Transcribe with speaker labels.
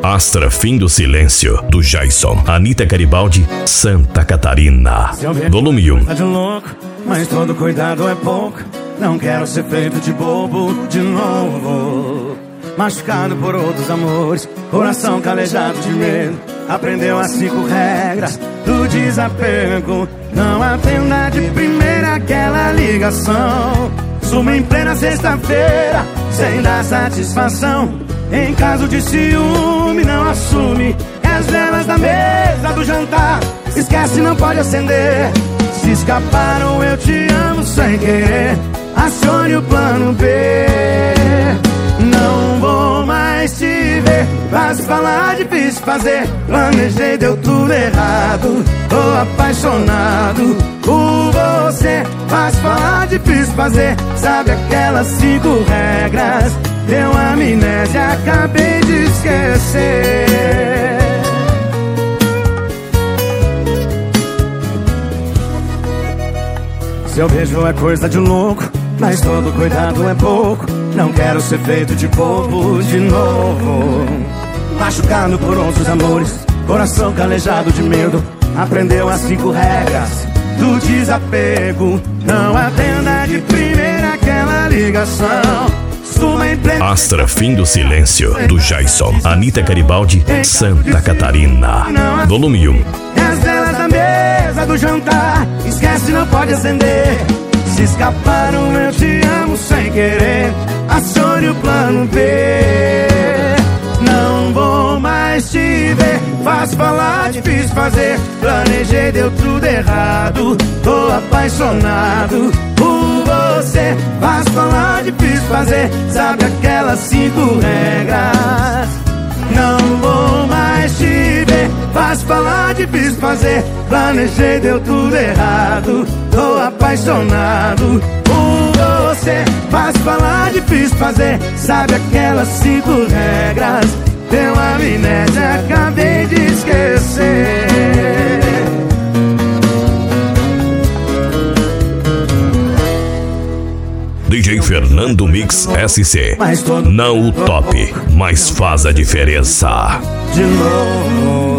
Speaker 1: Astra Fim do Silêncio, do Jason. Anitta Garibaldi, Santa Catarina. Volume 1.
Speaker 2: Tá de louco, mas todo cuidado é pouco. Não quero ser feito de bobo de novo. Machucado por outros amores, coração calejado de medo. Aprendeu as 5 regras do desapego. Não atenda de primeira aquela ligação. Suma em plena sexta-feira, sem dar satisfação. Em caso de ciúme, não assume. As velas da mesa do jantar, esquece, não pode acender. Se escaparam, eu te amo sem querer. Acione o plano B. Não vou mais te ver. Fácil falar, difícil fazer. Planejei, deu tudo errado. Tô apaixonado por você. Fácil falar, difícil fazer. Sabe aquelas 5 regras? Deu amnésia, acabei de esquecer. Seu beijo é coisa de louco, mas todo cuidado é pouco. Não quero ser feito de bobo de novo. Machucado por outros amores, coração calejado de medo. Aprendeu as 5 regras do desapego. Não atenda de primeira aquela ligação.
Speaker 1: Astra Fim do Silêncio, do Jason. Anitta Garibaldi, Santa Catarina. Volume 1.
Speaker 2: As velas da mesa do jantar, esquece, não pode acender. Se escaparam, eu te amo sem querer. Acione o plano B. Não vou mais te ver. Fácil falar, difícil fazer. Planejei, deu tudo errado. Tô apaixonado por você. Fácil falar, difícil fazer. Sabe aquelas 5 regras? Não vou mais te ver. Fácil falar, difícil fazer. Planejei, deu tudo errado. Tô apaixonado por você. Fácil falar, difícil fazer. Sabe aquelas 5 regras? Deu amnésia, acabei de esquecer.
Speaker 1: DJ Fernando Mix SC. Não o top, mas faz a diferença.
Speaker 2: De novo.